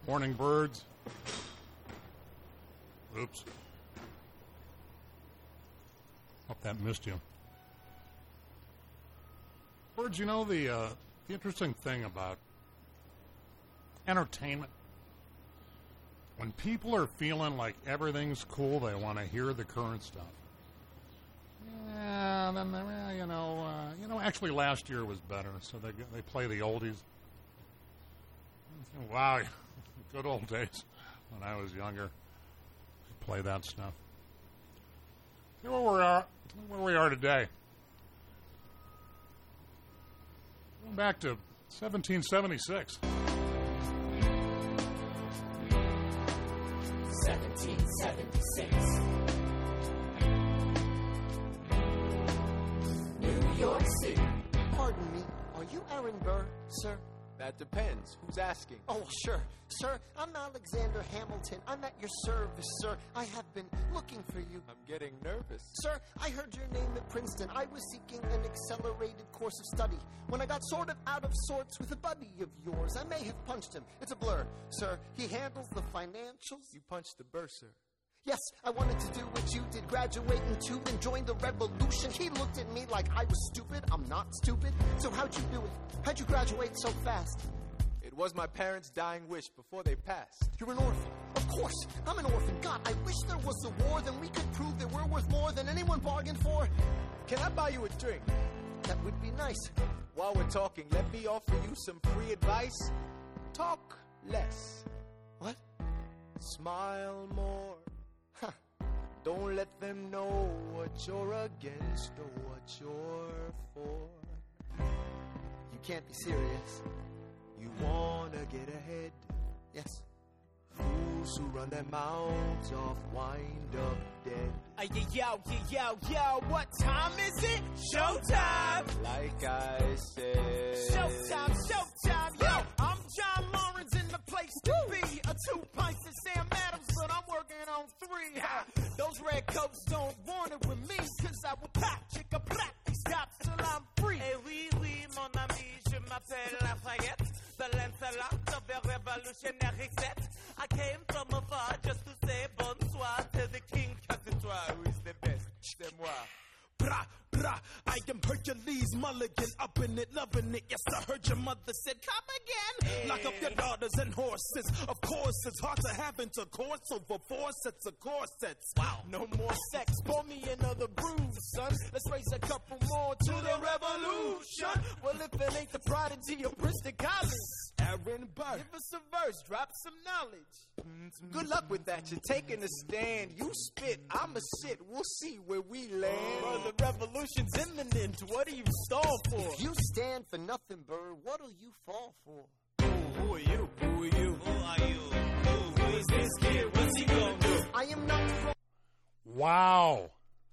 Morning, birds. Oops. Hope that missed you. Birds, you know the interesting thing about entertainment, when people are feeling like everything's cool, they want to hear the current stuff. Yeah, then actually last year was better, so they play the oldies. Wow, good old days when I was younger. Play that stuff. See where we are today. Going back to 1776. 1776. New York City. Pardon me, are you Aaron Burr, sir? That depends. Who's asking? Oh, sure. Sir, I'm Alexander Hamilton. I'm at your service, sir. I have been looking for you. I'm getting nervous. Sir, I heard your name at Princeton. I was seeking an accelerated course of study. When I got sort of out of sorts with a buddy of yours, I may have punched him. It's a blur. Sir, he handles the financials. You punched the bursar. Yes, I wanted to do what you did, graduate in two and join the revolution. He looked at me like I was stupid. I'm not stupid. So how'd you do it? How'd you graduate so fast? It was my parents' dying wish before they passed. You're an orphan. Of course, I'm an orphan. God, I wish there was a war, then we could prove that we're worth more than anyone bargained for. Can I buy you a drink? That would be nice. While we're talking, let me offer you some free advice. Talk less. What? Smile more. Don't let them know what you're against or what you're for. You can't be serious. You wanna get ahead. Yes. Fools who run their mouths off wind up dead. Yo, what time is it? Showtime! Like I said. Showtime, yo! I'm John Lawrence in the place to be. 2 pints of Sam Adams, but I'm working on 3. Ha. Those red coats don't want it with me, cause I will pop, chicka, pop, stop till I'm free. Eh oui, mon ami, je m'appelle Lafayette, the Lancelot of the revolutionary set. I came from afar just to say bonsoir to the king, cause it's who is the best, c'est moi. Brah, brah, I am Hercules Mulligan, up in it, loving it. Yes, I heard your mother said, come again. Hey. Lock up your daughters and horses. Of course, it's hard to have intercourse over 4 sets of corsets. Wow. No more sex, pour me another brew, son. Let's raise a couple more to the revolution. Well, if it ain't the prodigy of Princeton College, Aaron Burr, give us a verse, drop some knowledge. Good luck with that. You're taking a stand. You spit, I'ma sit. We'll see where we land. Bro, the revolution's imminent. What do you stall for? If you stand for nothing, Burr, what'll you fall for? Who are you? Who are you? Who are you? Who is this kid? What's he gonna do? I am not from... Wow.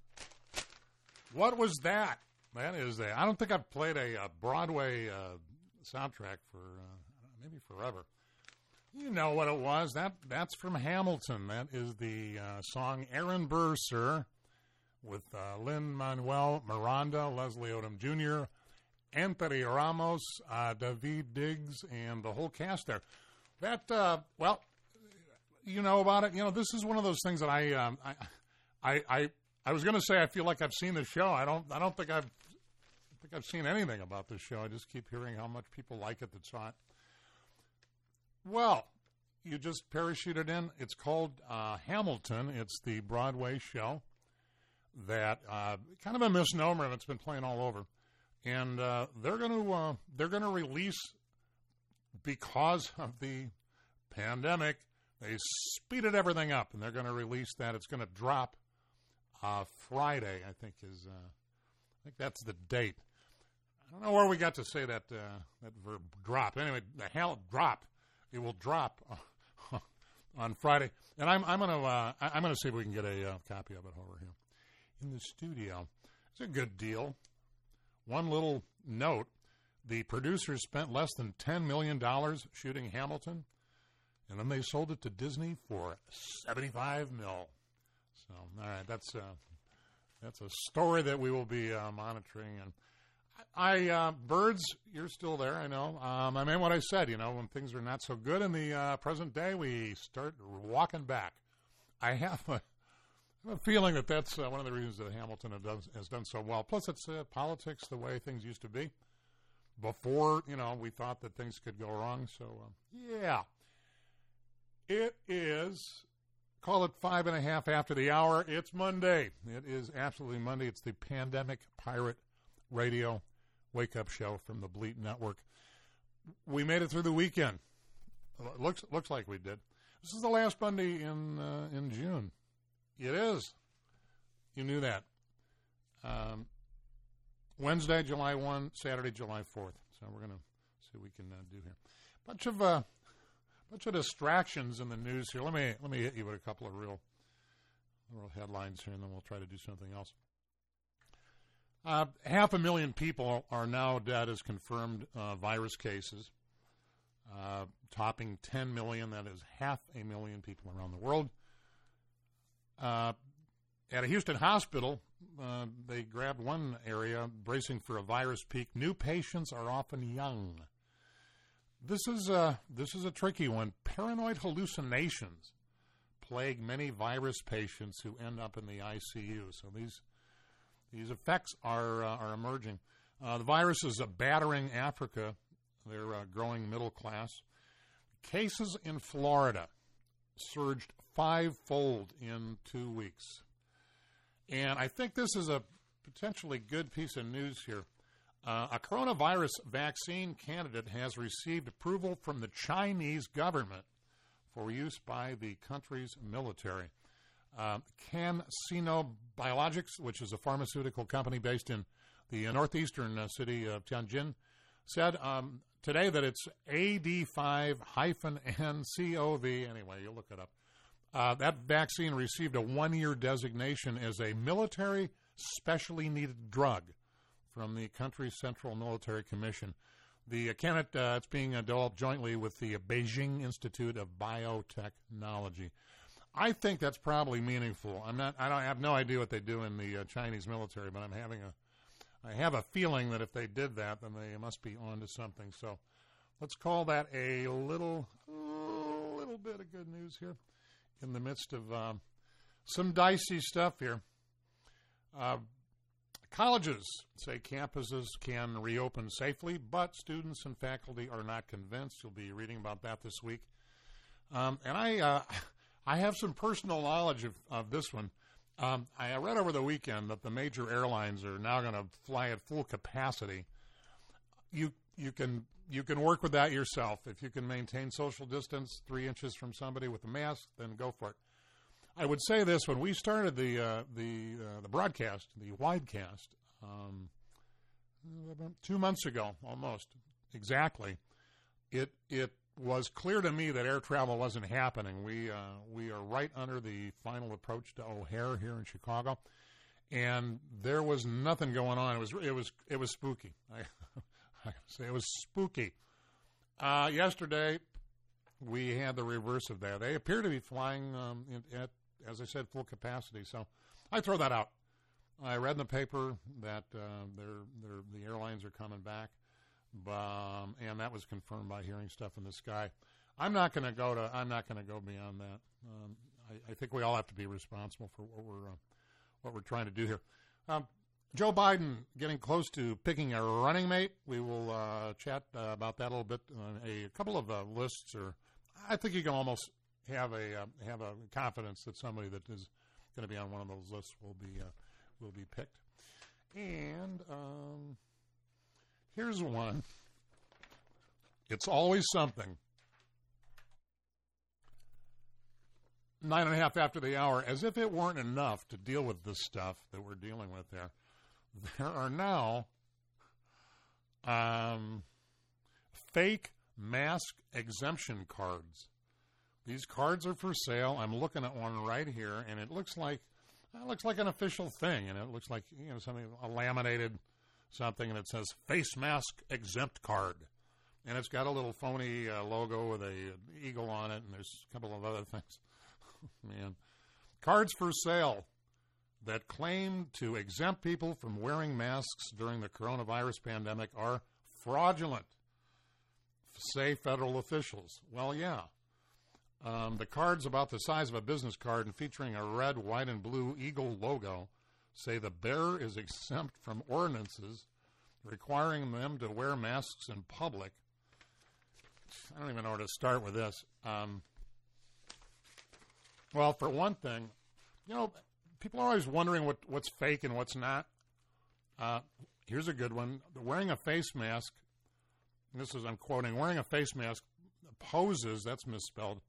What was that? That is I don't think I've played a Broadway soundtrack for maybe forever. You know what it was. That's from Hamilton. That is the song Aaron Burr, Sir, with Lin-Manuel Miranda, Leslie Odom Jr., Anthony Ramos, David Diggs, and the whole cast there. That, well, you know about it. You know, this is one of those things that I was going to say I feel like I've seen the show. I don't think I've seen anything about this show. I just keep hearing how much people like it that saw it. Well, you just parachuted in. It's called Hamilton. It's the Broadway show that kind of a misnomer, and it's been playing all over. And they're going to release, because of the pandemic, they speeded everything up, and they're going to release that. It's going to drop Friday, I think that's the date. I don't know where we got to say that verb drop. Anyway, the hell drop. It will drop on Friday, and I'm gonna see if we can get a copy of it over here in the studio. It's a good deal. One little note: the producers spent less than $10 million shooting Hamilton, and then they sold it to Disney for $75 million. So, all right, that's a story that we will be monitoring. And Birds, you're still there, I know. I mean what I said, when things are not so good in the present day, we start walking back. I have a feeling that that's one of the reasons that Hamilton has done so well. Plus, it's politics the way things used to be. Before, we thought that things could go wrong. So, yeah. It is, call it 5:30 after the hour. It's Monday. It is absolutely Monday. It's the Pandemic Pirate Radio wake-up show from the Bleat Network. We made it through the weekend. Looks like we did. This is the last Monday in June. It is. You knew that. Wednesday, July 1, Saturday, July 4th. So we're going to see what we can do here. Bunch of distractions in the news here. Let me hit you with a couple of real headlines here, and then we'll try to do something else. 500,000 people are now dead as confirmed virus cases, topping 10 million. That is 500,000 people around the world. At a Houston hospital, they grabbed one area bracing for a virus peak. New patients are often young. This is a tricky one. Paranoid hallucinations plague many virus patients who end up in the ICU. So these effects are emerging. The virus is battering Africa. They're growing middle class. Cases in Florida surged 5-fold in 2 weeks. And I think this is a potentially good piece of news here. A coronavirus vaccine candidate has received approval from the Chinese government for use by the country's military. CanSino Biologics, which is a pharmaceutical company based in the northeastern city of Tianjin, said today that it's AD5-NCOV. Anyway, you'll look it up. That vaccine received a 1-year designation as a military specially needed drug from the country's Central Military Commission. The candidate it's being developed jointly with the Beijing Institute of Biotechnology. I think that's probably meaningful. I have no idea what they do in the Chinese military, but I have a feeling that if they did that, then they must be on to something. So let's call that a little bit of good news here in the midst of some dicey stuff here. Colleges say campuses can reopen safely, but students and faculty are not convinced. You'll be reading about that this week. And I have some personal knowledge of this one. I read over the weekend that the major airlines are now going to fly at full capacity. You can work with that yourself. If you can maintain social distance 3 inches from somebody with a mask, then go for it. I would say this: when we started the broadcast, the widecast, 2 months ago, almost exactly, it was clear to me that air travel wasn't happening. We are right under the final approach to O'Hare here in Chicago, and there was nothing going on. It was spooky. I say it was spooky. Yesterday, we had the reverse of that. They appear to be flying at, as I said, full capacity. So I throw that out. I read in the paper that the airlines are coming back, and that was confirmed by hearing stuff in the sky. I'm not going to go beyond that. I think we all have to be responsible for what we're trying to do here. Joe Biden getting close to picking a running mate. We will chat about that a little bit. A couple of lists, or I think you can almost have a confidence that somebody that is going to be on one of those lists will be picked. And here's one. It's always something. 9:30 after the hour, as if it weren't enough to deal with this stuff that we're dealing with there. There are now fake mask exemption cards. These cards are for sale. I'm looking at one right here, and it looks like an official thing, and it looks like something, a laminated something, and it says face mask exempt card, and it's got a little phony logo with a eagle on it, and there's a couple of other things. Man, cards for sale. that claim to exempt people from wearing masks during the coronavirus pandemic are fraudulent, say federal officials. Well, yeah. The card's about the size of a business card and featuring a red, white, and blue eagle logo say the bearer is exempt from ordinances requiring them to wear masks in public. I don't even know where to start with this. Well, for one thing, you know, people are always wondering what's fake and what's not. Here's a good one. Wearing a face mask, this is, I'm quoting, wearing a face mask poses, that's misspelled.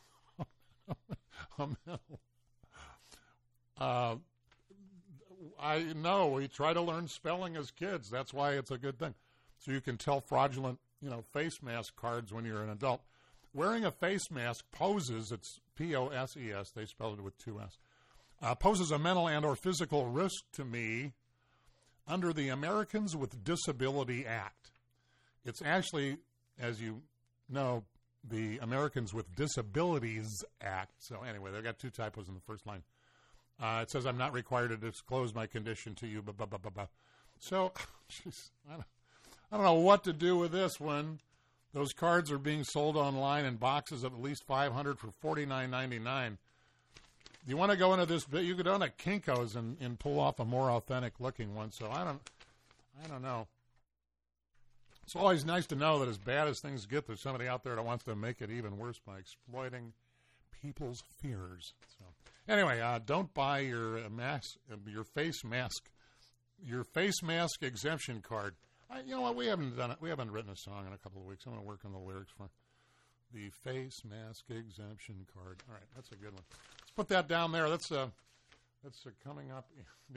I know, we try to learn spelling as kids. That's why it's a good thing. So you can tell fraudulent, face mask cards when you're an adult. Wearing a face mask poses, it's P-O-S-E-S, they spelled it with two S, poses a mental and or physical risk to me under the Americans with Disability Act. It's actually, as you know, the Americans with Disabilities Act. So anyway, they've got two typos in the first line. It says, I'm not required to disclose my condition to you, So, geez, I don't know what to do with this one. Those cards are being sold online in boxes of at least 500 for $49.99. You want to go into this, you could own a Kinko's and pull off a more authentic looking one. So I don't know. It's always nice to know that as bad as things get, there's somebody out there that wants to make it even worse by exploiting people's fears. So anyway, don't buy your face mask exemption card. You know what? We haven't done it. We haven't written a song in a couple of weeks. I'm going to work on the lyrics for the face mask exemption card. All right, that's a good one. Let's put that down there. That's coming up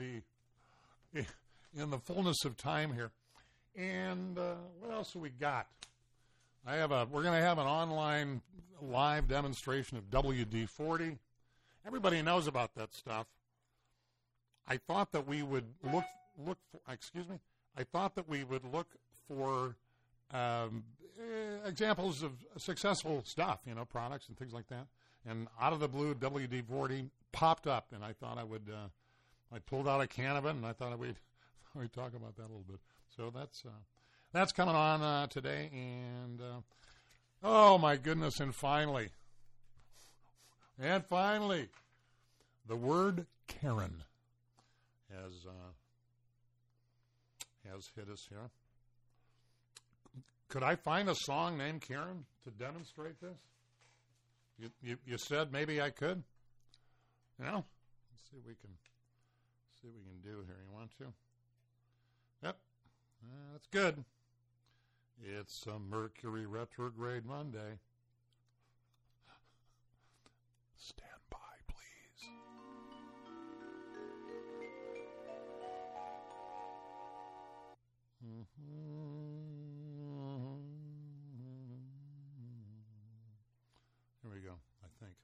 in the fullness of time here. And what else have we got? We're going to have an online live demonstration of WD-40. Everybody knows about that stuff. I thought that we would look for examples of successful stuff, products and things like that. And out of the blue, WD-40 popped up, and I thought I pulled out a can of it, and I thought we'd talk about that a little bit. So that's coming on today, and oh my goodness! And finally, the word Karen has hit us here. Could I find a song named Karen to demonstrate this? You said maybe I could. Let's see what we can do here. You want to? Yep. That's good. It's a Mercury retrograde Monday. Stand by, please. Here we go, I think.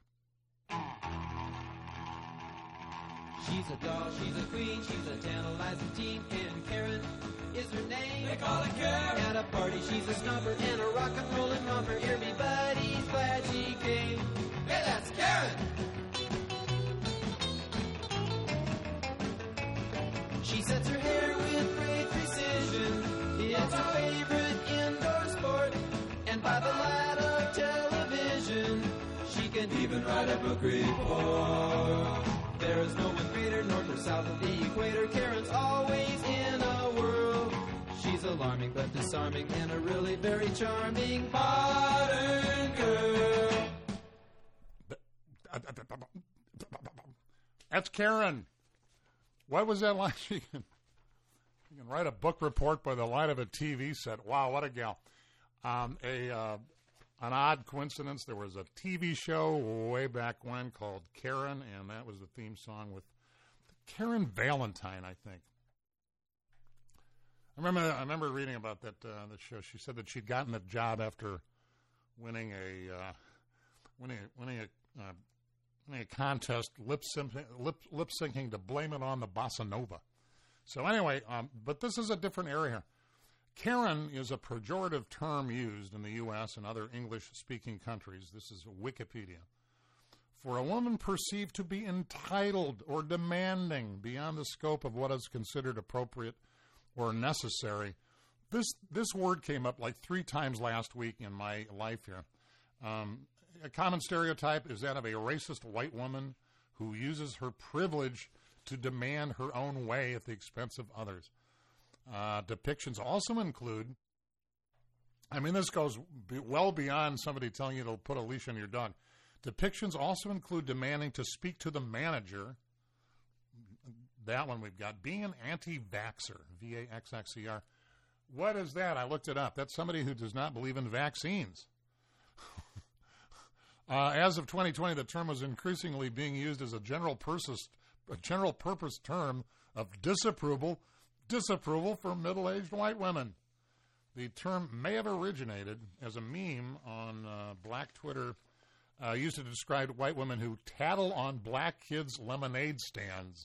She's a doll, she's a queen, she's a tantalizing teen, and Karen is her name. They call her Karen. At a party, she's a snobber and a rock and rollin' romper. Everybody's glad she came. Hey, that's Karen! She sets her hair with great precision. It's her favorite indoor sport. And by the light of television, she can even write a book report. There is no one greater north or south of the equator. Karen's always in a whirl. She's alarming but disarming and a really very charming modern girl. That's Karen. What was that like? She can write a book report by the light of a TV set. Wow, what a gal. An odd coincidence, there was a TV show way back when called Karen, and that was the theme song with Karen Valentine, I think. I remember reading about that the show. She said that she'd gotten the job after winning a contest, lip syncing to Blame It on the Bossa Nova. So anyway, but this is a different area here. Karen is a pejorative term used in the U.S. and other English-speaking countries. This is Wikipedia. For a woman perceived to be entitled or demanding beyond the scope of what is considered appropriate or necessary. This word came up like 3 times last week in my life here. A common stereotype is that of a racist white woman who uses her privilege to demand her own way at the expense of others. Depictions also include, this goes well beyond somebody telling you to put a leash on your dog. Depictions also include demanding to speak to the manager. That one we've got. Being an anti-vaxxer, V-A-X-X-E-R. What is that? I looked it up. That's somebody who does not believe in vaccines. As of 2020, the term was increasingly being used as a general purpose term of disapproval for middle-aged white women. The term may have originated as a meme on black Twitter, used to describe white women who tattle on black kids' lemonade stands.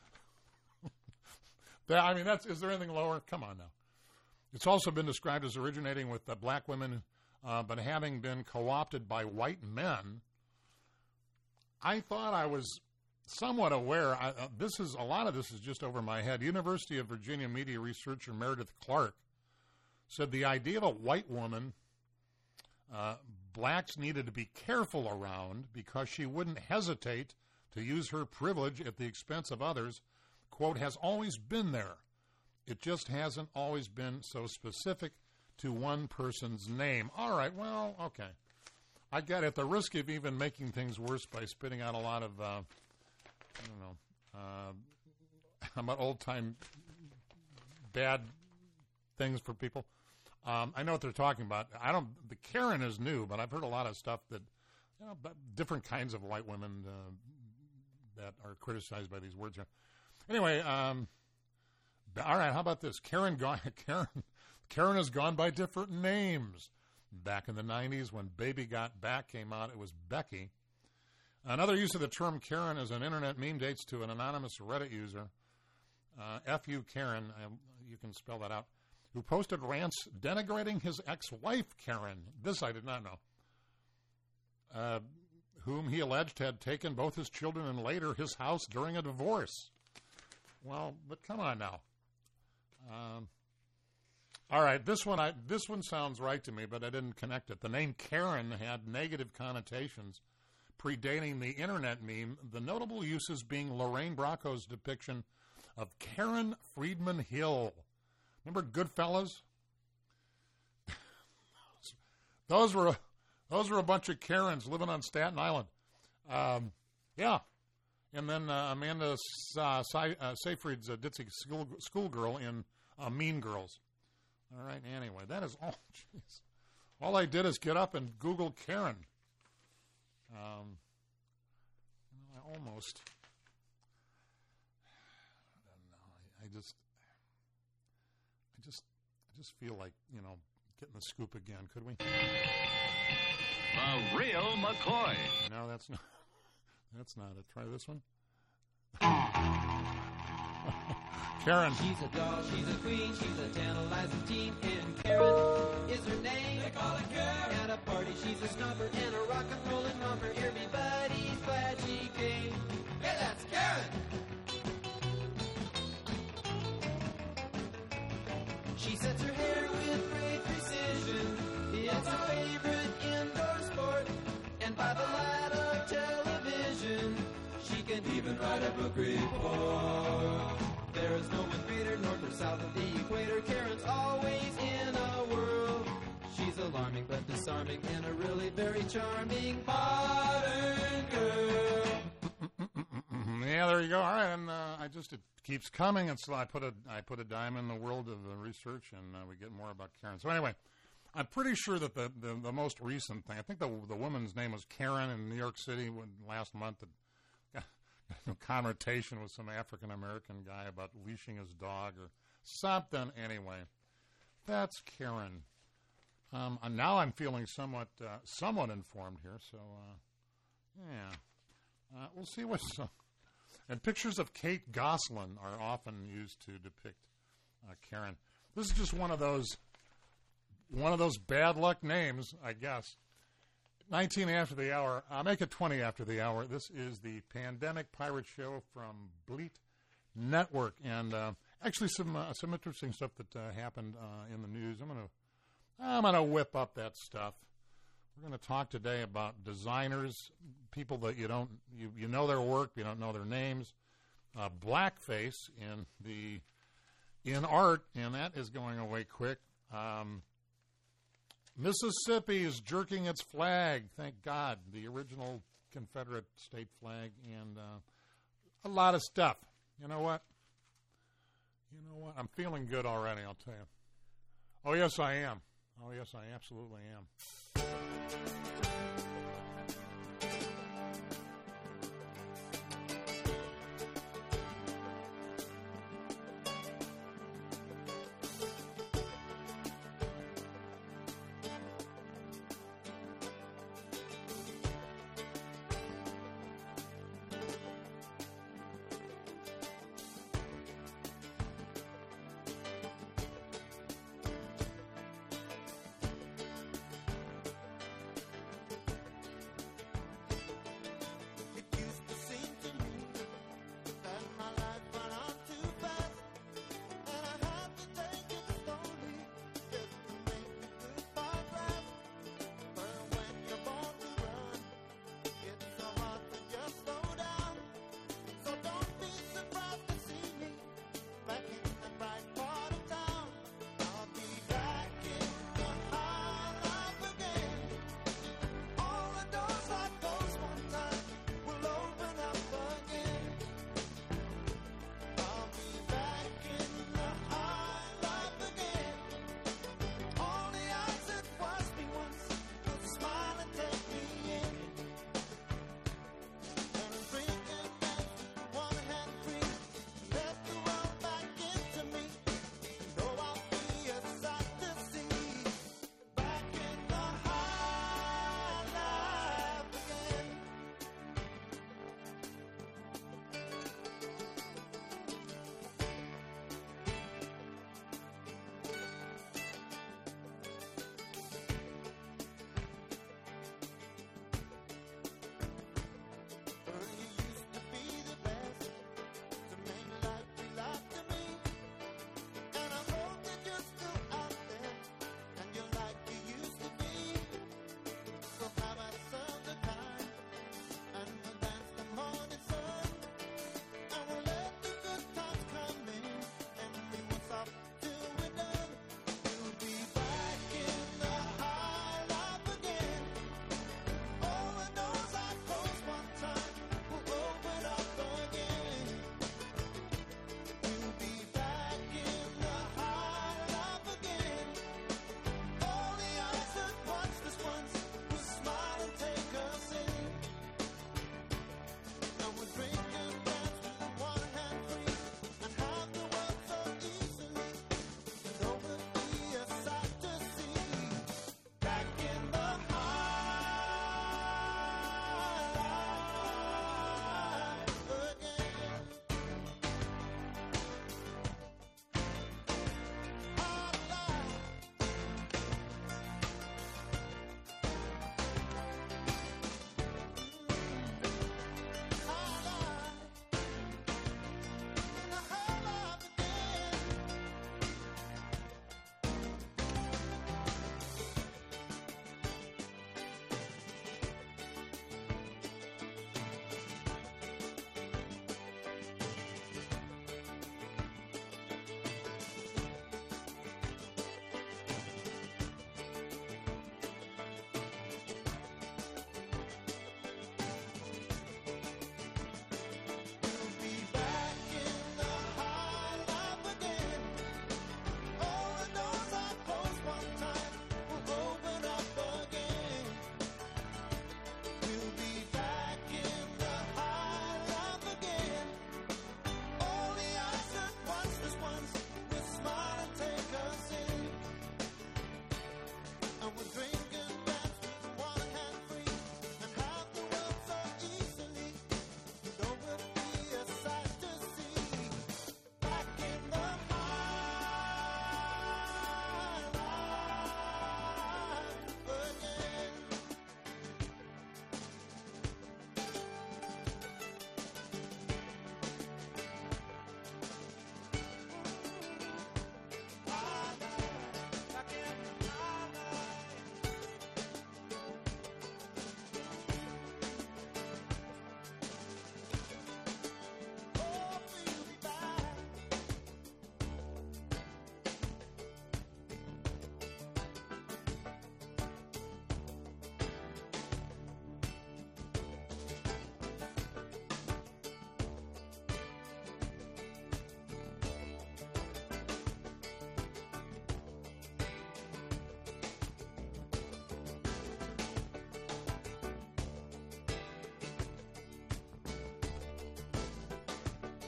Is there anything lower? Come on now. It's also been described as originating with black women, but having been co-opted by white men. I thought I was somewhat aware. A lot of this is just over my head. University of Virginia media researcher Meredith Clark said the idea of a white woman blacks needed to be careful around because she wouldn't hesitate to use her privilege at the expense of others, quote, has always been there. It just hasn't always been so specific to one person's name. All right, well, okay. I get it. At the risk of even making things worse by spitting out a lot of, about old-time bad things for people. I know what they're talking about. The Karen is new, but I've heard a lot of stuff that, different kinds of white women that are criticized by these words here. Anyway, all right, how about this? Karen has gone by different names. Back in the 90s when Baby Got Back came out, it was Becky. Another use of the term Karen as an internet meme dates to an anonymous Reddit user, F.U. Karen, you can spell that out, who posted rants denigrating his ex-wife, Karen. This I did not know. Whom he alleged had taken both his children and later his house during a divorce. Well, but come on now. All right, this one sounds right to me, but I didn't connect it. The name Karen had negative connotations predating the internet meme, the notable uses being Lorraine Bracco's depiction of Karen Friedman Hill. Remember Goodfellas? Those were a bunch of Karens living on Staten Island. Yeah. And then Amanda Seyfried's ditzy schoolgirl in Mean Girls. All right, anyway, that is all. Jeez. All I did is get up and Google Karen. I almost. I just feel like, getting the scoop again. Could we? The Real McCoy. No, that's not. That's not it. Try this one. Karen. She's a doll, she's a queen, she's a tantalizing teen, and Karen is her name. They call her Karen. At a party, she's a snobber and a rock and rollin' romper. Everybody's glad she came. Hey, that's Karen. She sets her hair with great precision. It's her favorite indoor sport, and by the light of television, she can even write a book report. There is no one greater north or south of the equator. Karen's always in a whirl. She's alarming but disarming and a really very charming modern girl. Yeah, there you go. All right, and it keeps coming, and so I put a dime in the world of research, and we get more about Karen. So anyway, I'm pretty sure that the most recent thing, I think the woman's name was Karen in New York City last month. That got a confrontation with some African-American guy about leashing his dog or something. Anyway, that's Karen. And now I'm feeling somewhat informed here, so yeah. We'll see what's... And pictures of Kate Gosselin are often used to depict Karen. This is just one of those bad luck names, I guess. 19 after the hour. Make it 20 after the hour. This is the Pandemic Pirate Show from Bleat Network, and actually some interesting stuff that happened in the news. I'm gonna whip up that stuff. We're gonna talk today about designers, people that you know their work, you don't know their names, blackface in art, and that is going away quick. Mississippi is jerking its flag, thank God, the original Confederate state flag, and a lot of stuff. You know what? I'm feeling good already, I'll tell you. Oh, yes, I am. Oh, yes, I absolutely am.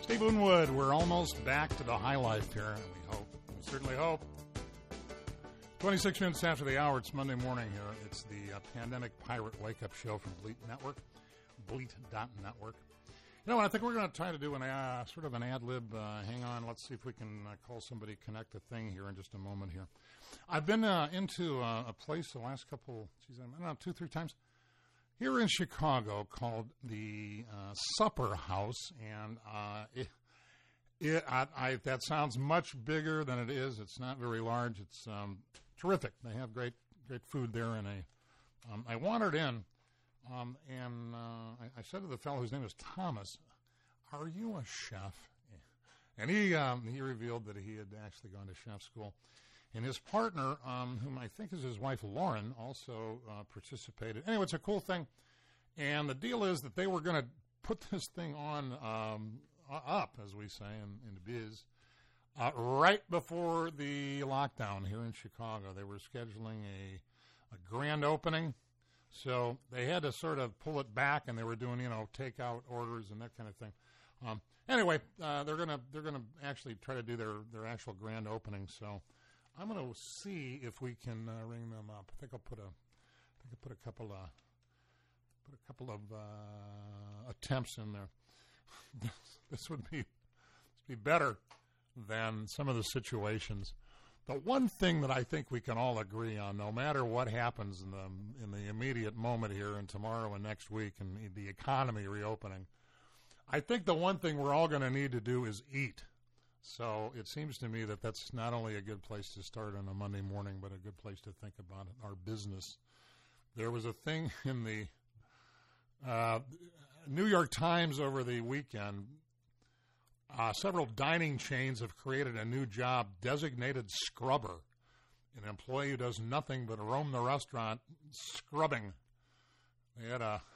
Steve Winwood, we're almost back to the high life here, and we hope. We certainly hope. 26 minutes after the hour, it's Monday morning here. It's the Pandemic Pirate Wake-Up Show from Bleat Network, Bleat.network. You know, I think we're going to try to do sort of an ad-lib. Hang on, let's see if we can call somebody, connect a thing here in just a moment here. I've been into a place the last couple, I don't know, 2-3 times, here in Chicago called the Supper House, and that sounds much bigger than it is. It's not very large. It's terrific. They have great food there, and I wandered in, and I said to the fellow whose name is Thomas, "Are you a chef?" And he revealed that he had actually gone to chef school. And his partner, whom I think is his wife, Lauren, also participated. Anyway, it's a cool thing. And the deal is that they were going to put this thing on up, as we say in the biz, right before the lockdown here in Chicago. They were scheduling a grand opening. So they had to sort of pull it back, and they were doing, takeout orders and that kind of thing. Anyway, they're gonna actually try to do their actual grand opening. So I'm going to see if we can ring them up. I think I'll put a couple of attempts in there. This would be better than some of the situations. The one thing that I think we can all agree on, no matter what happens in the immediate moment here and tomorrow and next week and the economy reopening, I think the one thing we're all going to need to do is eat. So it seems to me that that's not only a good place to start on a Monday morning, but a good place to think about our business. There was a thing in the New York Times over the weekend. Several dining chains have created a new job, designated scrubber, an employee who does nothing but roam the restaurant scrubbing. They had I'm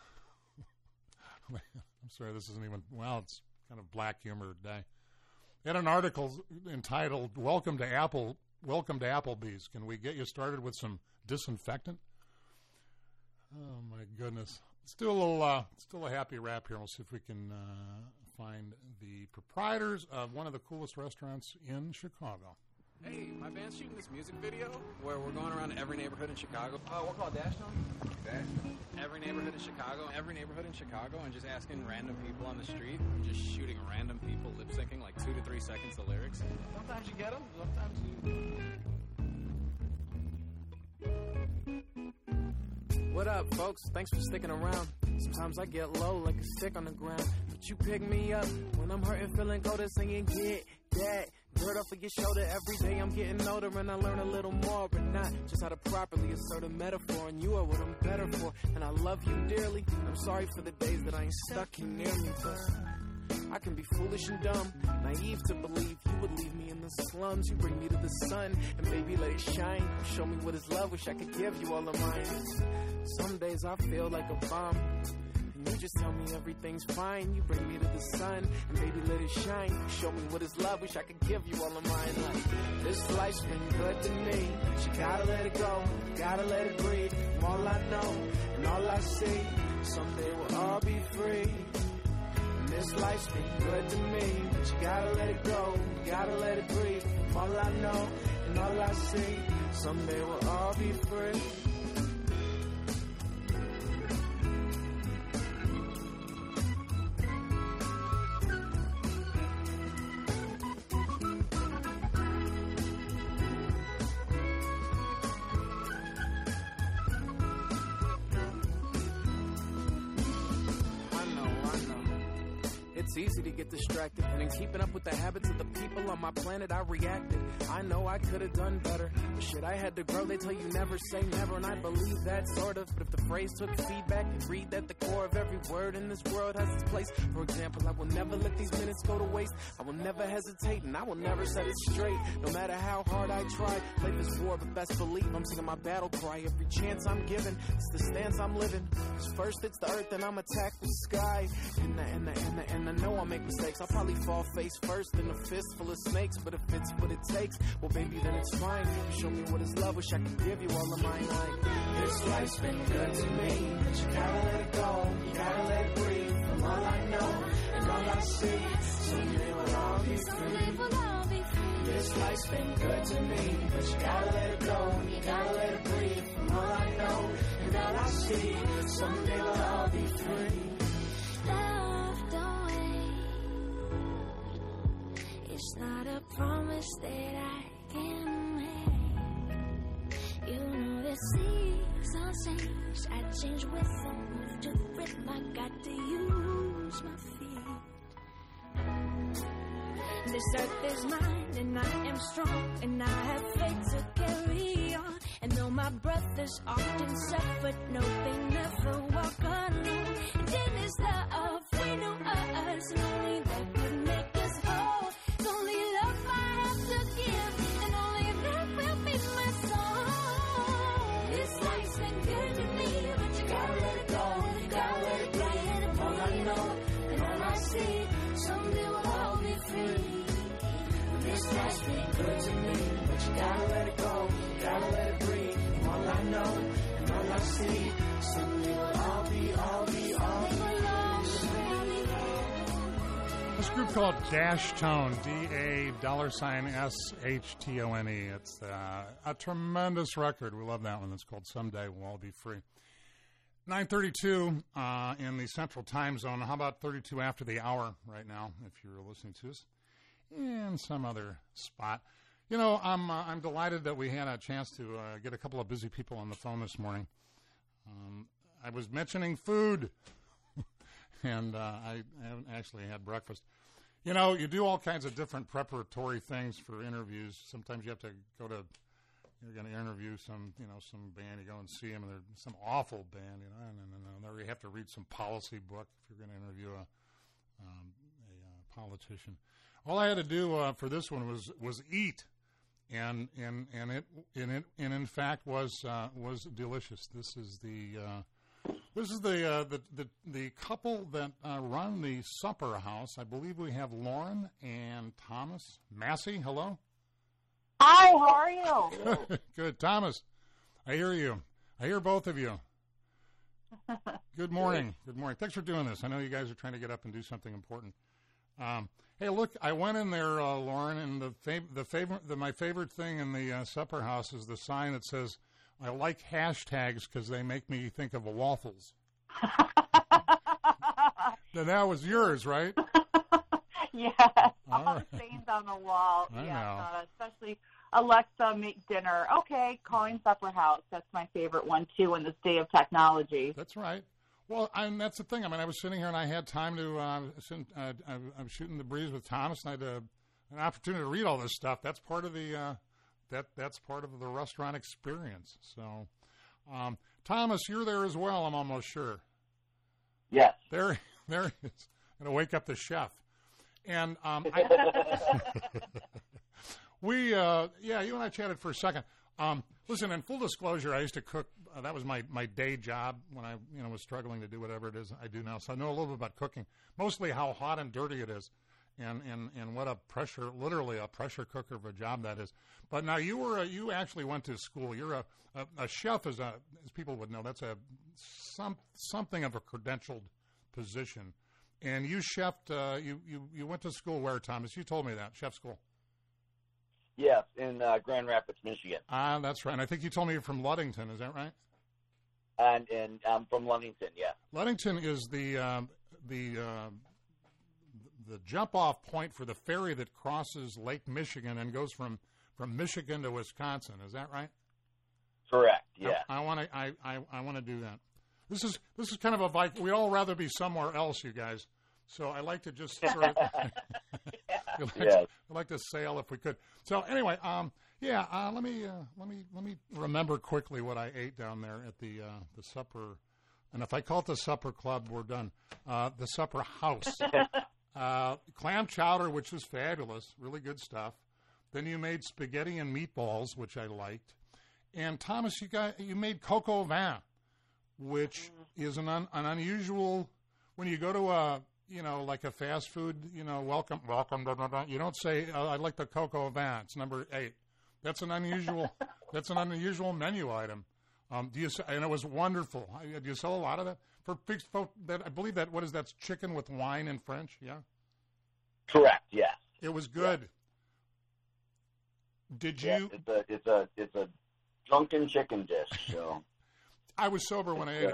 sorry, this isn't even, it's kind of black humor day. They had an article entitled, Welcome to Applebee's. Can we get you started with some disinfectant? Oh, my goodness. Still a happy wrap here. We'll see if we can find the proprietors of one of the coolest restaurants in Chicago. Hey, my band's shooting this music video where we're going around every neighborhood in Chicago. We'll call it Dashtown? Dashtown. Every neighborhood in Chicago, and just asking random people on the street and just shooting random people lip-syncing like 2 to 3 seconds of lyrics. Sometimes you get them, sometimes you... What up, folks? Thanks for sticking around. Sometimes I get low like a stick on the ground, but you pick me up when I'm hurting, feeling colder, singing, get that dirt off of your shoulder. Every day I'm getting older and I learn a little more, but not just how to properly assert a metaphor. And you are what I'm better for, and I love you dearly. I'm sorry for the days that I ain't stuck here near me, but I can be foolish and dumb, naive to believe you would leave me in the slums. You bring me to the sun, and baby, let it shine. Show me what is love, wish I could give you all of mine. Some days I feel like a bomb, and you just tell me everything's fine. You bring me to the sun, and baby, let it shine. Show me what is love, wish I could give you all of mine. Like, this life's been good to me, but you gotta let it go, gotta let it breathe. From all I know, and all I see, someday we'll all be free. This life's been good to me, but you gotta let it go, gotta let it breathe. From all I know and all I see, someday we'll all be free. It's easy to get distracted, and in keeping up with the habits of the people on my planet, I reacted. I know I could have done better, but shit, I had to grow. They tell you never say never, and I believe that sort of. But if the phrase took feedback and read that the core of every word in this world has its place. For example, I will never let these minutes go to waste. I will never hesitate, and I will never set it straight. No matter how hard I try, life is war, but best believe I'm singing my battle cry every chance I'm given. It's the stance I'm living. 'Cause first it's the earth, then I'm attacked with sky. And I know I'll make mistakes. I'll probably fall face first in a fist full of snakes. But if it's what it takes, well, baby, then it's fine. You show me what is love, wish I could give you all of mine. Like, this life's been good to me, but you gotta let it go, you gotta let it breathe. From all I know and all I see. Someday we'll all be free. This life's been good to me, but you gotta let it go, you gotta let it breathe. From all I know and all I see, someday we'll all be free. Love, don't wait. It's not a promise that I can make. You know the seasons change, I change with them. Move to rhythm, I got to use my feet. This earth is mine and I am strong, and I have faith to carry on. And though my brothers often suffered, no, they never walk alone. And in His love, we know us, and only that could make us whole. It's only love I have to give, and only that will be my song. This life's been good to me, but you gotta let it go, you gotta let it breathe. And all I know and all I see, someday we'll all be free. This life's been good to me, but you gotta let it go, you gotta let it breathe. And all I know and all I see, someday we'll all be This group called Dash Tone, D-A$SHTONE. It's a tremendous record. We love that one. It's called Someday We'll All Be Free. 9:32 in the Central Time Zone. How about 32 after the hour right now, if you're listening to us in some other spot? You know, I'm delighted that we had a chance to get a couple of busy people on the phone this morning. I was mentioning food, and I haven't actually had breakfast. You know, you do all kinds of different preparatory things for interviews. Sometimes you have to go to, you're going to interview some band. You go and see them, and they're some awful band, and you have to read some policy book if you're going to interview a politician. All I had to do for this one was eat, and it in fact was delicious. This is the couple that run the Supper House. I believe we have Lauren and Thomas Massey. Hello. Hi, how are you? Good, Thomas. I hear you. I hear both of you. Good morning. Good morning. Thanks for doing this. I know you guys are trying to get up and do something important. Hey, look, I went in there, Lauren, and my favorite thing in the Supper House is the sign that says, "I like hashtags because they make me think of waffles." Then that was yours, right? Yes, all right. the stains on the wall. I know. Especially Alexa, make dinner. Okay, calling Supper House. That's my favorite one, too, in this day of technology. That's right. Well, and that's the thing. I mean, I was sitting here and I had time to, I'm shooting the breeze with Thomas, and I had an opportunity to read all this stuff. That's part of the that's part of the restaurant experience. So, Thomas, you're there as well, I'm almost sure. Yes. There he is. Going to wake up the chef. And you and I chatted for a second. Listen, in full disclosure, I used to cook. That was my day job when I was struggling to do whatever it is I do now. So I know a little bit about cooking, mostly how hot and dirty it is, and what literally a pressure cooker of a job that is. But now you actually went to school. You're a chef, as people would know. That's something of a credentialed position. And you chefed. You went to school where, Thomas? You told me that chef school. Yes, in Grand Rapids, Michigan. That's right. And I think you told me you're from Ludington. Is that right? And I'm from Ludington. Yeah. Ludington is the jump-off point for the ferry that crosses Lake Michigan and goes from Michigan to Wisconsin. Is that right? Correct. Yeah. I want to do that. This is kind of we'd all rather be somewhere else, you guys. So I like to just sort of I'd like to sail if we could. So anyway, let me remember quickly what I ate down there at the supper. And if I call it the Supper Club, we're done. The Supper House. Clam chowder, which was fabulous, really good stuff. Then you made spaghetti and meatballs, which I liked. And Thomas, you made coq au vin, which is an unusual. When you go to a like a fast food, welcome, blah, blah, blah. You don't say, "I'd like the coq au vin." It's number 8. That's an unusual menu item. And it was wonderful. Do you sell a lot of that? I believe that, what is that, chicken with wine in French? Yeah? Correct, yes. It was good. Yeah. Did you? It's a drunken chicken dish, so. I was sober when I ate it.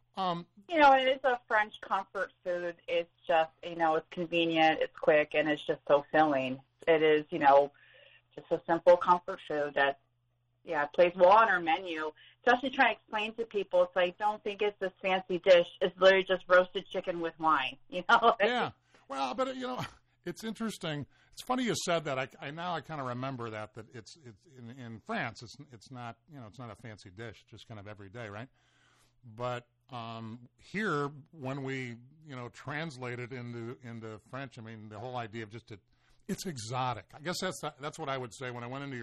It is a French comfort food. It's just, it's convenient, it's quick, and it's just so filling. It is, just a simple comfort food that, plays well on our menu. Especially trying to explain to people, it's like, don't think it's this fancy dish. It's literally just roasted chicken with wine, Yeah. Well, but, it's interesting. It's funny you said that. I now kind of remember that it's in France. It's not it's not a fancy dish, just kind of everyday, right? But here, when we translate it into French, I mean the whole idea of it's exotic. I guess that's what I would say when I went into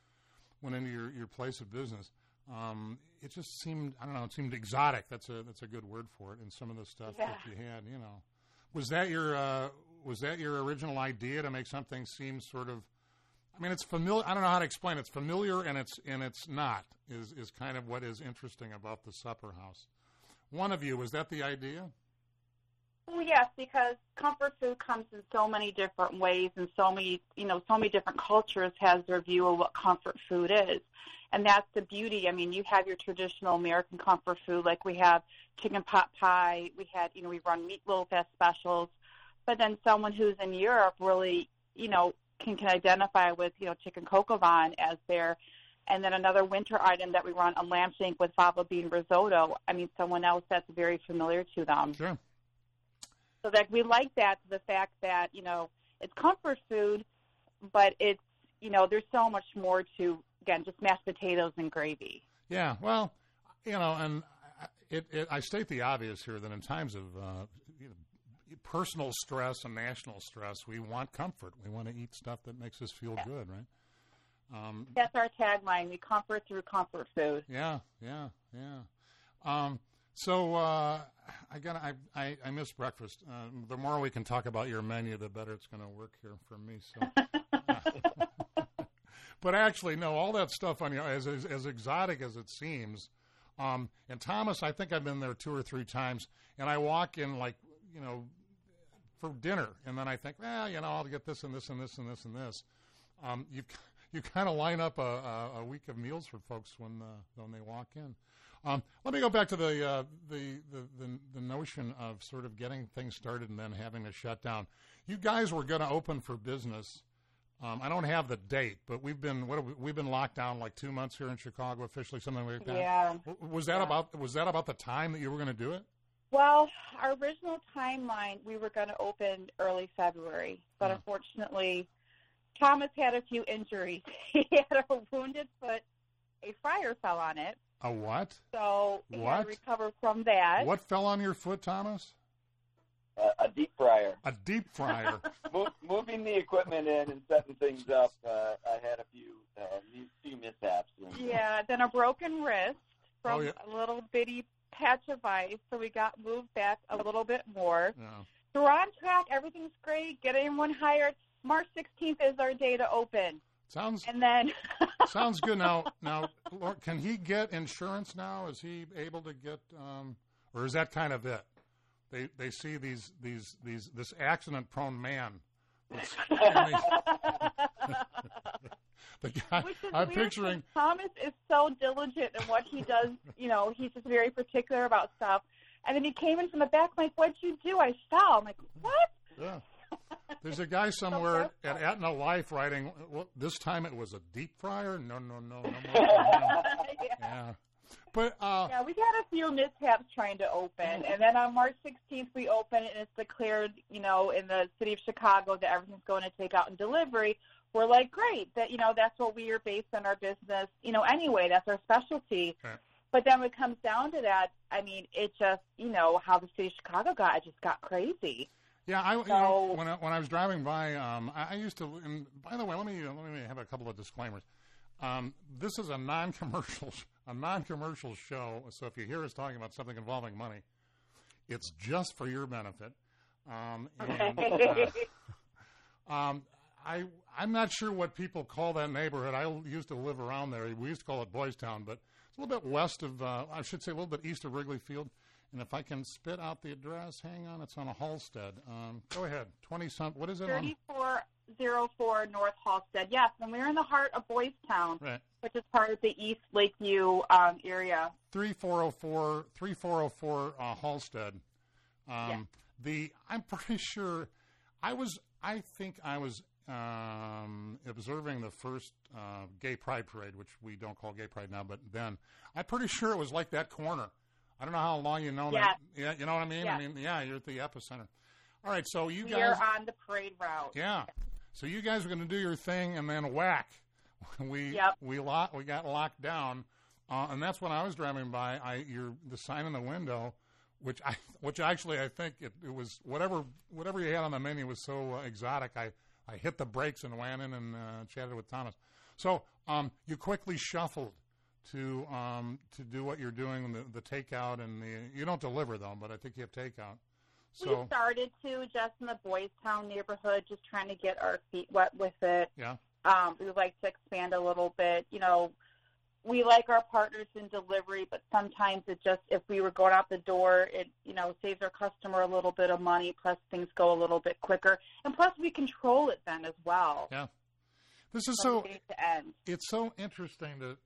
your place of business. It just seemed, I don't know, it seemed exotic. That's a good word for it. And some of the stuff that you had, was that your original idea to make something seem sort of? I mean, it's familiar. I don't know how to explain it. It's familiar and it's not is kind of what is interesting about the Supper House. One of you, was that the idea? Well, yes, because comfort food comes in so many different ways, and so many different cultures has their view of what comfort food is. And that's the beauty. I mean, you have your traditional American comfort food, like we have chicken pot pie. We had, we run meatloaf as specials. But then someone who's in Europe really, can identify with, chicken coq au vin as their, and then another winter item that we run, a lamb shank with fava bean risotto. I mean, someone else that's very familiar to them. Sure. So that we like that, the fact that, it's comfort food, but it's, there's so much more to, again, just mashed potatoes and gravy. Yeah, well, and I state the obvious here that in times of personal stress and national stress, we want comfort. We want to eat stuff that makes us feel good, right? That's our tagline. We comfort through comfort food. Yeah. So I miss breakfast. The more we can talk about your menu, the better it's going to work here for me. So, but actually, no, all that stuff on as exotic as it seems. And Thomas, I think I've been there 2 or 3 times, and I walk in for dinner, and then I think, I'll get this and this and this and this and this. You kind of line up a week of meals for folks when they walk in. Let me go back to the notion of sort of getting things started and then having to shut down. You guys were going to open for business. I don't have the date, but we've been locked down like 2 months here in Chicago officially, something like that. Yeah. Was that about the time that you were going to do it? Well, our original timeline, we were going to open early February, but unfortunately, Thomas had a few injuries. He had a wounded foot. A fryer fell on it. A what? So he had to recover from that. What fell on your foot, Thomas? A deep fryer. A deep fryer. Moving the equipment in and setting things up, I had a few mishaps. Yeah, then a broken wrist from a little bitty patch of ice, so we got moved back a little bit more. Yeah. So we're on track. Everything's great. Get everyone hired. March 16th is our day to open. Sounds good. Now, Lord, can he get insurance now? Is he able to get, or is that kind of it? They see this accident-prone man. The guy, I'm picturing. Thomas is so diligent in what he does. He's just very particular about stuff. And then he came in from the back, like, "What'd you do?" I fell. I'm like, "What?" Yeah. There's a guy somewhere at Aetna Life writing, well, this time it was a deep fryer? No more. Yeah. But, we had a few mishaps trying to open. And then on March 16th, we open and it's declared, in the city of Chicago that everything's going to take out and delivery. We're like, great, that, that's what we are based on our business. Anyway, that's our specialty. Okay. But then when it comes down to that, I mean, it just, how the city of Chicago got crazy. Yeah, when I was driving by, I used to. And by the way, let me have a couple of disclaimers. This is a non-commercial show. So if you hear us talking about something involving money, it's just for your benefit. I'm not sure what people call that neighborhood. I used to live around there. We used to call it Boys Town, but it's a little bit west of, I should say a little bit east of Wrigley Field. And if I can spit out the address, hang on, it's on a Halstead. Go ahead, 20-something, what is it? 3404 North Halstead, yes. And we're in the heart of Boys Town, right, which is part of the East Lakeview area. 3404 Halstead. Yes. I'm pretty sure I think I was observing the first gay pride parade, which we don't call gay pride now, but then I'm pretty sure it was like that corner. I don't know how long you know that. Yeah, you know what I mean? Yes. I mean, yeah, you're at the epicenter. All right, so you we guys are on the parade route. Yeah. So you guys are going to do your thing, and then whack, we got locked down, and that's when I was driving by. The sign in the window, which actually I think it was whatever you had on the menu was so exotic. I hit the brakes and went in and chatted with Thomas. So you quickly shuffled to do what you're doing, the takeout, and you don't deliver though, but I think you have takeout. So we started to just in the Boys Town neighborhood, just trying to get our feet wet with it. Yeah. We would like to expand a little bit. You know, we like our partners in delivery, but sometimes it just, if we were going out the door, it, saves our customer a little bit of money, plus things go a little bit quicker. And plus we control it then as well. Yeah. This is from beginning to end. It's so interesting to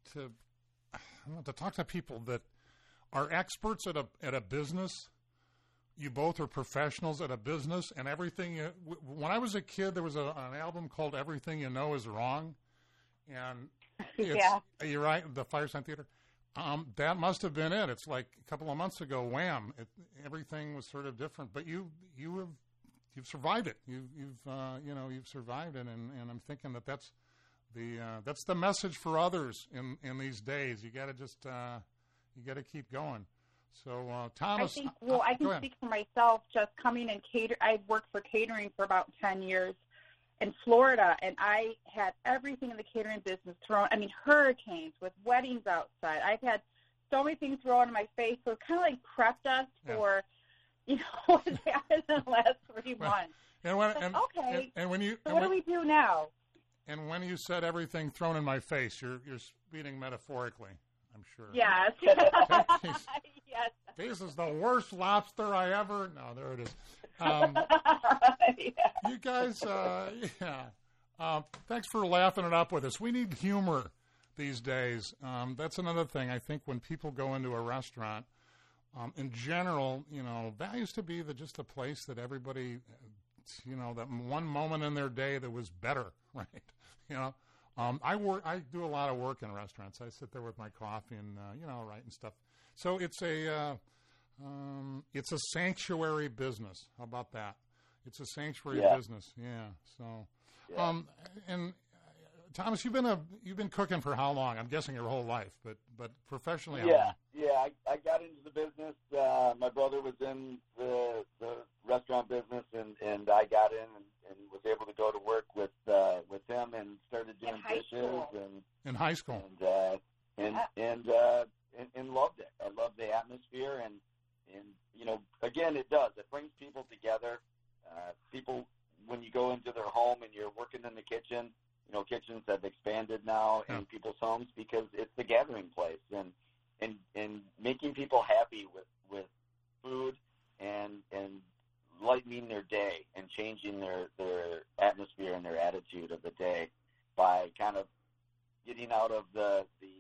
talk to people that are experts at a business. You both are professionals at a business, and everything. When I was a kid, there was an album called "Everything You Know Is Wrong," and you're right, the Firesign Theater. That must have been it. It's like a couple of months ago, wham! Everything was sort of different, but you've survived it. You've survived it, and I'm thinking that's the message for others in these days. You got to just you got to keep going. So, Thomas, I can speak for myself. Just coming and cater, I worked for catering for about 10 years in Florida, and I had everything in the catering business thrown. I mean, hurricanes with weddings outside. I've had so many things thrown in my face. So it kind of like prepped us for, what happened in the last 3 months. And what do we do now? And when you said everything thrown in my face, you're speaking metaphorically, I'm sure. Yes. Yes. This is the worst lobster I ever. No, there it is. You guys, thanks for laughing it up with us. We need humor these days. That's another thing. I think when people go into a restaurant, in general, that used to be just a place that everybody, that one moment in their day that was better, right? I do a lot of work in restaurants. I sit there with my coffee and writing stuff. So it's a sanctuary business. How about that? It's a sanctuary business. Yeah. So, and Thomas, you've been cooking for how long? I'm guessing your whole life, but professionally, how long? Yeah. I got into the business. My brother was in the restaurant business, and I got in and was able to go to work with him and started doing dishes in high school. And loved it. I loved the atmosphere, and again, it does. It brings people together. People, when you go into their home and you're working in the kitchen, kitchens have expanded now in people's homes because it's the gathering place, and making people happy with food and lightening their day and changing their atmosphere and their attitude of the day by kind of getting out of the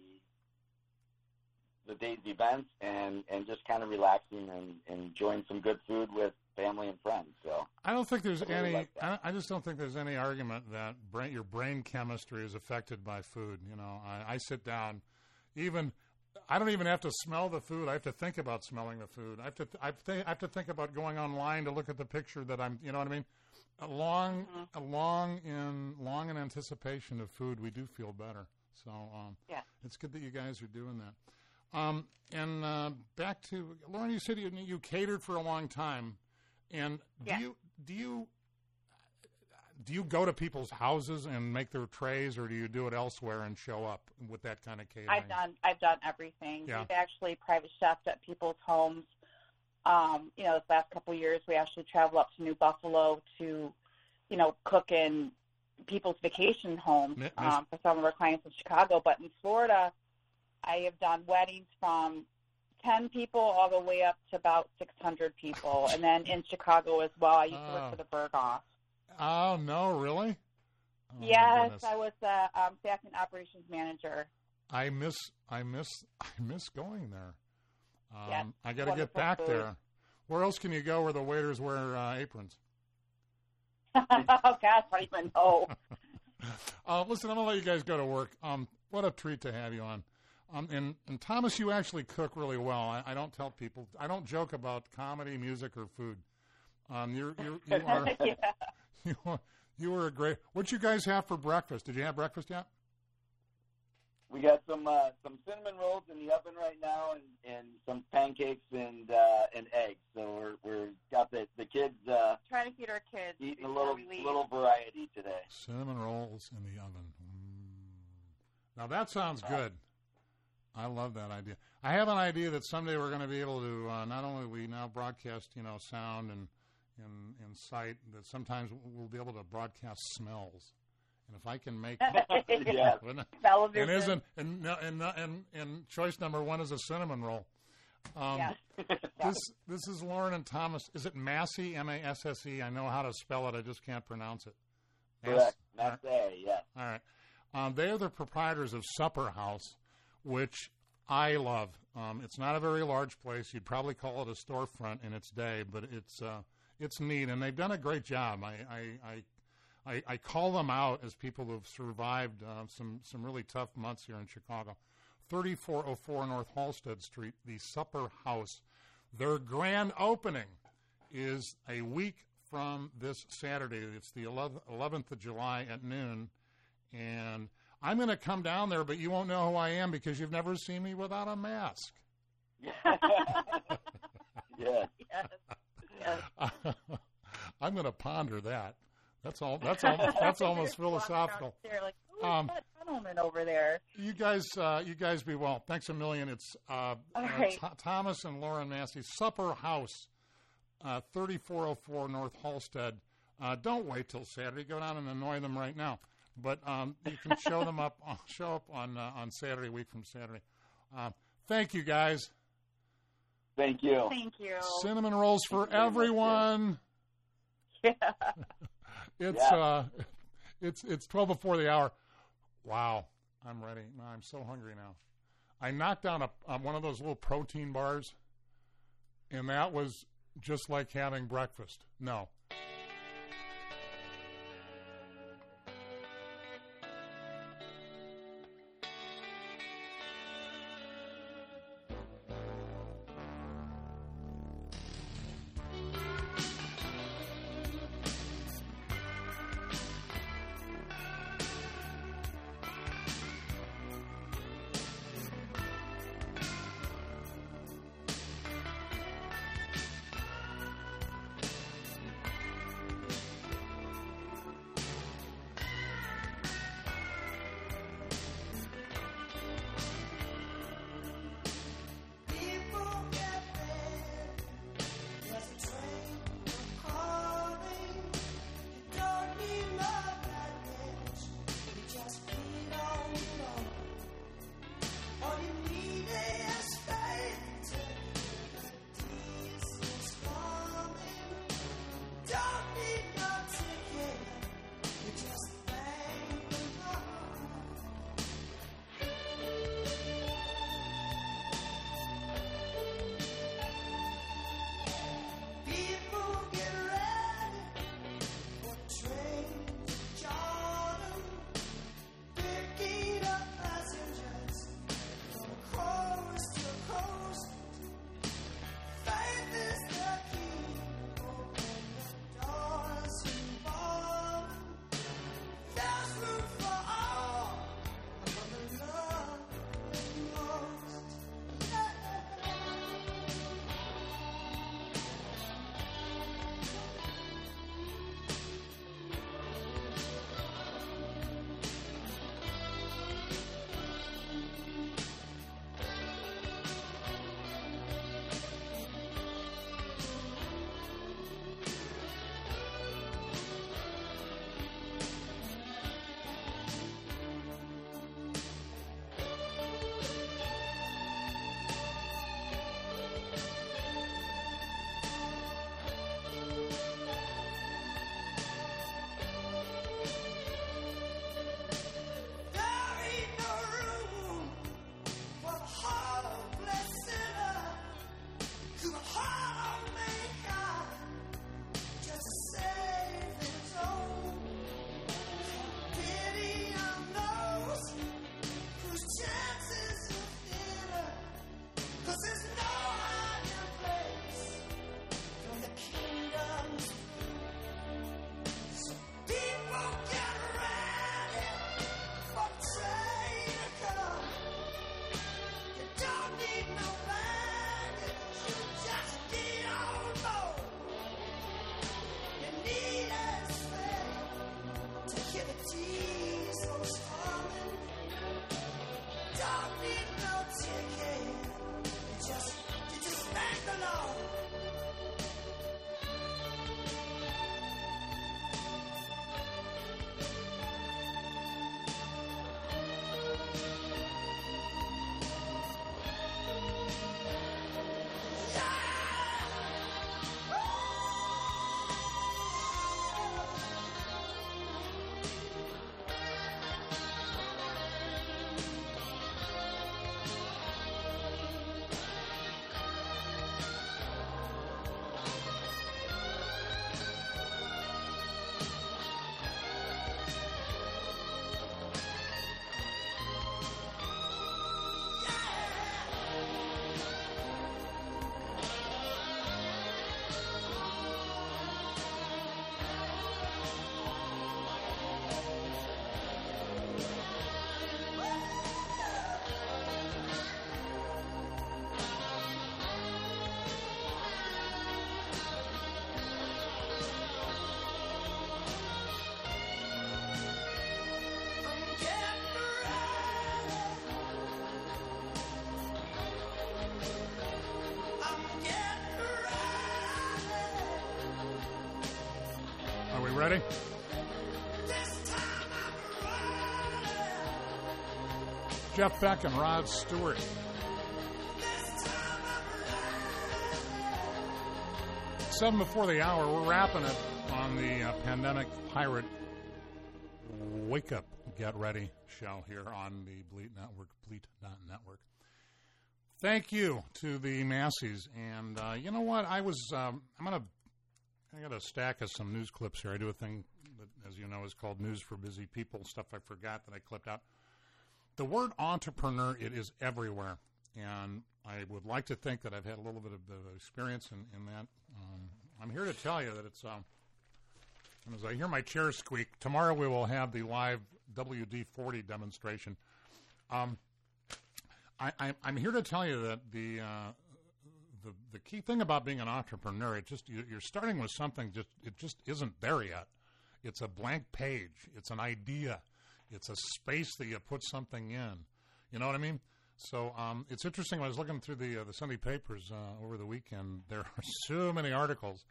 day's events and just kind of relaxing and enjoying some good food with family and friends. So I don't think there's I just don't think there's any argument that your brain chemistry is affected by food. I sit down, I don't even have to smell the food. I have to think about smelling the food. I have to think about going online to look at the picture that I'm. You know what I mean? Long in anticipation of food, we do feel better. So it's good that you guys are doing that. And back to Lauren, you said you catered for a long time, and do you go to people's houses and make their trays, or do you do it elsewhere and show up with that kind of catering? I've done everything. Yeah. We've actually private chefed at people's homes. This last couple of years, we actually travel up to New Buffalo to, cook in people's vacation homes Miss- for some of our clients in Chicago. But in Florida, I have done weddings from 10 people all the way up to about 600 people. And then in Chicago as well, I used to work for the Berghoff. Oh, no, really? Oh, my Yes, goodness. I was the staff and operations manager. I miss going there. Yes, I got to get wonderful back food. there. Where else can you go where the waiters wear aprons? Oh, gosh, I don't even know. Listen, I'm going to let you guys go to work. What a treat to have you on. And Thomas, you actually cook really well. I don't tell people. I don't joke about comedy, music, or food. You are Yeah. you were a great. What you guys have for breakfast? Did you have breakfast yet? We got some cinnamon rolls in the oven right now, and some pancakes and eggs. So we're got the kids Trying to feed our kids eating a before we leave. little variety today. Cinnamon rolls in the oven. Now that sounds good. I love that idea. I have an idea that someday we're going to be able to not only we now broadcast sound and sight, that sometimes we'll be able to broadcast smells. And if I can make Yeah. and isn't and choice number one is a cinnamon roll. Yes. This is Lauren and Thomas. Is it Massey? Masse? I know how to spell it. I just can't pronounce it. Correct. Masse, yes. All right. They are the proprietors of Supper House, which I love. It's not a very large place. You'd probably call it a storefront in its day, but it's neat, and they've done a great job. I call them out as people who have survived some really tough months here in Chicago. 3404 North Halsted Street, the Supper House. Their grand opening is a week from this Saturday. It's the 11th of July at noon, and I'm going to come down there, but you won't know who I am because you've never seen me without a mask. Yeah. Yes. I'm going to ponder that. That's almost philosophical. They're like, who's that gentleman over there? You guys be well. Thanks a million. It's right. Thomas and Lauren Massey, Supper House, 3404 North Halsted. Don't wait till Saturday. Go down and annoy them right now. But you can show up on Saturday, week from Saturday. Thank you, guys. Thank you. Thank you. Cinnamon rolls for everyone. Yeah. It's 12 before the hour. Wow, I'm ready. No, I'm so hungry now. I knocked down one of those little protein bars, and that was just like having breakfast. No. Ready? Jeff Beck and Rod Stewart. Seven before the hour. We're wrapping it on the Pandemic Pirate Wake Up, Get Ready show here on the Bleat Network, Bleat.network. Thank you to the Massies. And you know what? I got a stack of some news clips here. I do a thing that, as you know, is called News for Busy People, stuff I forgot that I clipped out. The word entrepreneur, it is everywhere. And I would like to think that I've had a little bit of experience in that. I'm here to tell you that it's, as I hear my chair squeak, tomorrow we will have the live WD-40 demonstration. I'm here to tell you that the key thing about being an entrepreneur, you're starting with something it just isn't there yet. It's a blank page. It's an idea. It's a space that you put something in. You know what I mean? So it's interesting. When I was looking through the Sunday papers over the weekend, there are so many articles.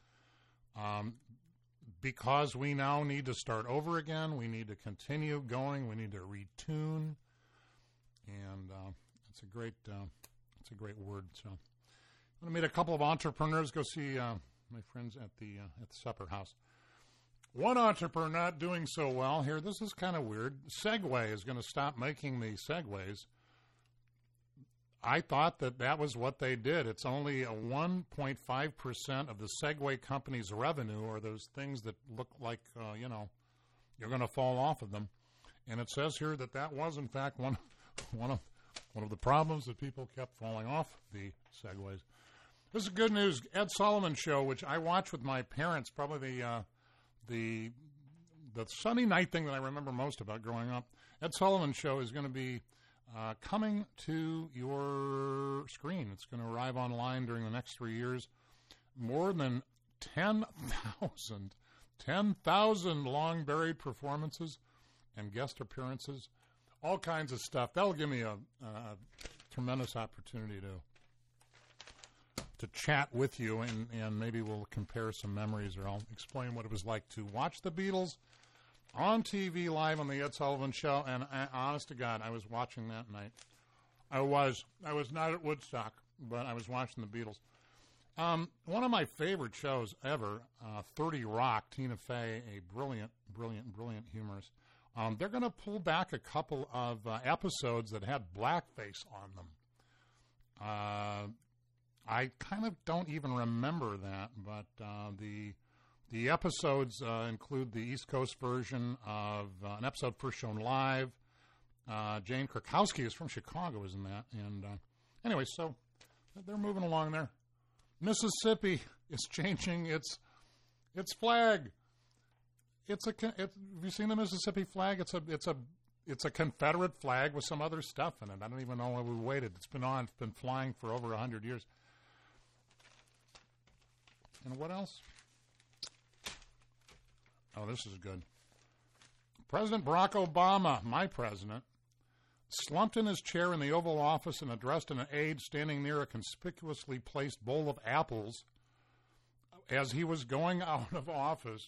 Because we now need to start over again. We need to continue going. We need to retune. And it's a great word. So I'm going to meet a couple of entrepreneurs. Go see my friends at the supper house. One entrepreneur not doing so well here. This is kind of weird. Segway is going to stop making the Segways. I thought that was what they did. It's only a 1.5% of the Segway company's revenue, or those things that look like, you're going to fall off of them. And it says here that was, in fact, one of the problems that people kept falling off the Segways. This is good news. Ed Sullivan Show, which I watched with my parents, probably the Sunday night thing that I remember most about growing up. Ed Sullivan Show is going to be coming to your screen. It's going to arrive online during the next 3 years. More than 10,000 long-buried performances and guest appearances, all kinds of stuff. That'll give me a tremendous opportunity to chat with you, and maybe we'll compare some memories, or I'll explain what it was like to watch the Beatles on TV live on the Ed Sullivan Show. And honest to God, I was watching that night. I was not at Woodstock, but I was watching the Beatles. One of my favorite shows ever, 30 Rock, Tina Fey, a brilliant humorist. They're going to pull back a couple of episodes that had blackface on them. I kind of don't even remember that, but the episodes include the East Coast version of an episode first shown live. Jane Krakowski is from Chicago, isn't that? And anyway, so they're moving along there. Mississippi is changing its flag. Have you seen the Mississippi flag? It's a Confederate flag with some other stuff in it. I don't even know why we waited. It's been flying for over 100 years. And what else? Oh, this is good. President Barack Obama, my president, slumped in his chair in the Oval Office and addressed an aide standing near a conspicuously placed bowl of apples as he was going out of office.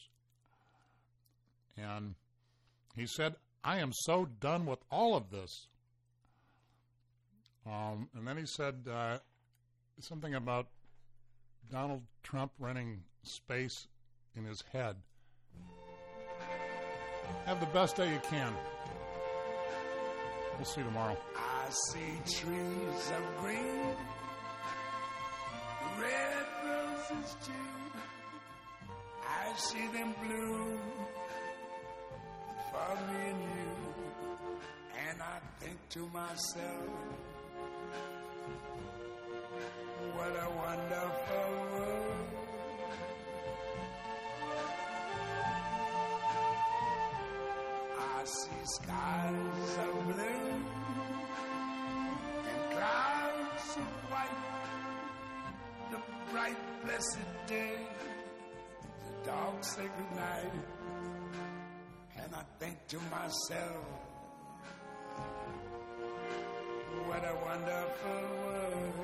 And he said, "I am so done with all of this." And then he said something about Donald Trump renting space in his head. Have the best day you can. We'll see you tomorrow. I see trees of green, red roses too. I see them bloom for me and you. And I think to myself, what a wonderful world. I see skies of blue and clouds of white, the bright blessed day, the dark sacred night. And I think to myself, what a wonderful world.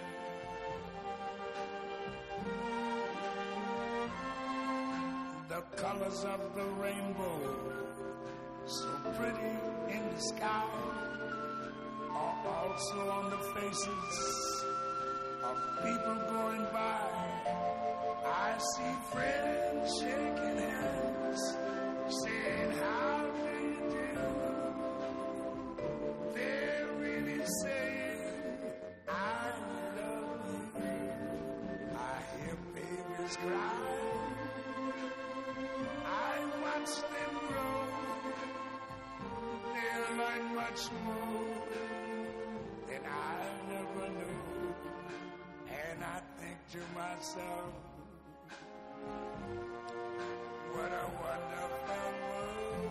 The colors of the rainbow, so pretty in the sky, are also on the faces of people going by. I see friends shaking hands, saying, how do you do? They're really saying, I love you. I hear babies cry. I watch them grow. They'll learn much more than I never knew. And I think to myself, what a wonderful world.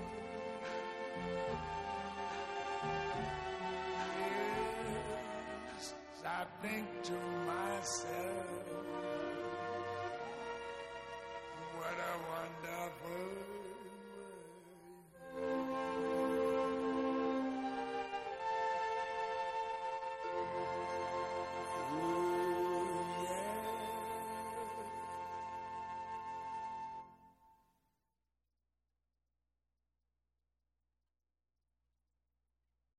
Yes, I think to myself,